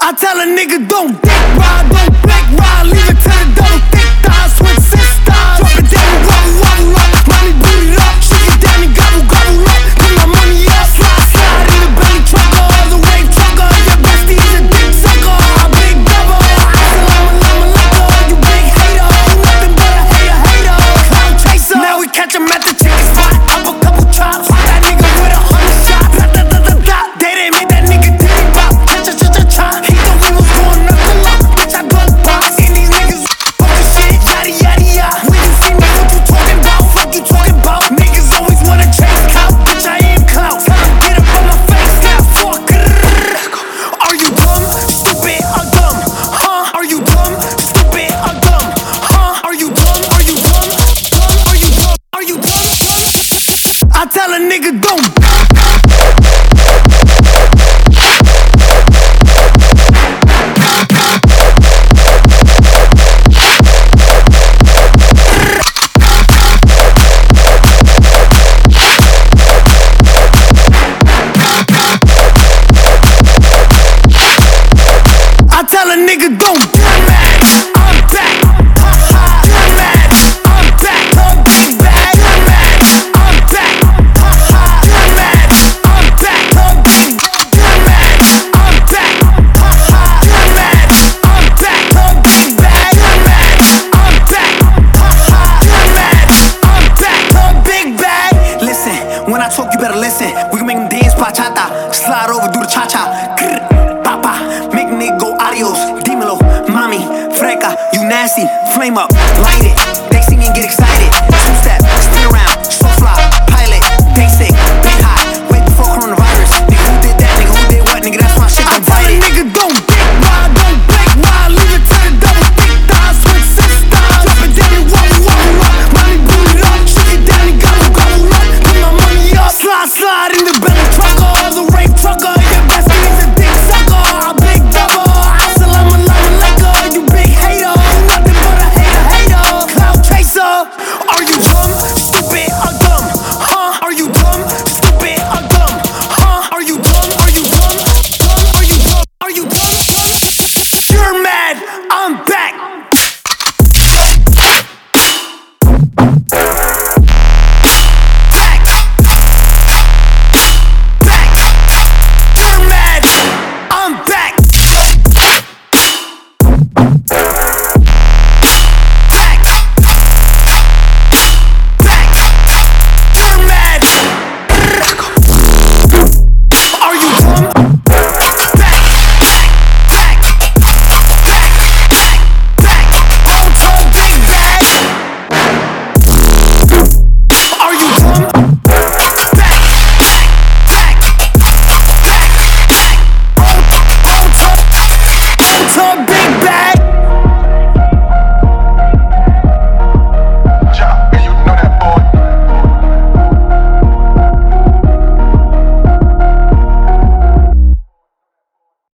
I tell a nigga don't dick ride, don't black ride, leave it to the double thick thighs, switch sisters. Drop it down and wobble, wobble up, mommy boot it up, shake it down and gobble, gobble up. Put my money up, slide, slide in the belly trucker, the wave trucker. Your bestie is a dick sucker, a big double. Lama, you big hater, you nothing but a hater, hater. Clown chaser. Now we catch him at the chicken spot, up a couple chops. That nigga with 100 shots. They didn't make that nigga titty pop. Cha-cha-cha-cha. He thought we was going up the lock, bitch, I got box. And these niggas fucking shit, yada yada yada. When you see me, what you talking about? Fuck you talking about? Niggas always wanna chase clout, bitch, I am clout. Tell them get up on my face now, fuck. Are you dumb, stupid, or dumb? Huh? Are you dumb, stupid, or dumb? Huh? Are you dumb? Are you dumb? Are you dumb? Are you dumb? I tell a nigga don't. I tell a nigga don't do that. I'm back. Ha-ha. Do that. I'm back. I'm big bag. Do that. I'm back. Ha-ha. Do that. I'm back. I'm big. Do that. I'm back. Ha-ha. Do that. I'm back. I'm big bag. Do that. I'm back. Ha-ha. Do that. I'm back. I'm big bag. Listen, when I talk, you better listen. We can make them dance bachata, slide over, do the cha-cha. Papa, make nigga go adios, dímelo, mami, freca, you nasty, flame up, light it, they see me and get excited.